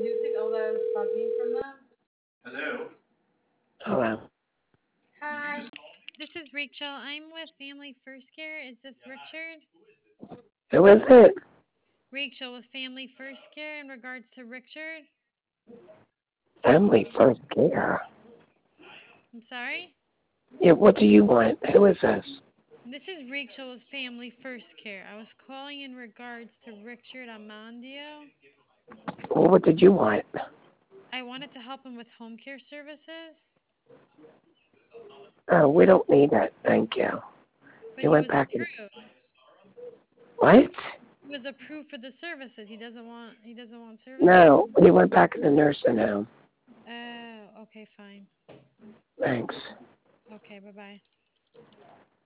Hello. Hi, this is Rachel. I'm with Family First Care. Is this Richard? Who is it? Rachel with Family First Care in regards to Richard. Family First Care. I'm sorry? Yeah, what do you want? Who is this? This is Rachel with Family First Care. I was calling in regards to Richard Amandio. Well, what did you want? I wanted to help him with home care services, Oh, we don't need it. Thank you. but He he went was back and approved. what? He was approved for the services. He doesn't want services? No, he went back in the nursing home. Oh, okay, fine. Thanks. Okay, bye-bye.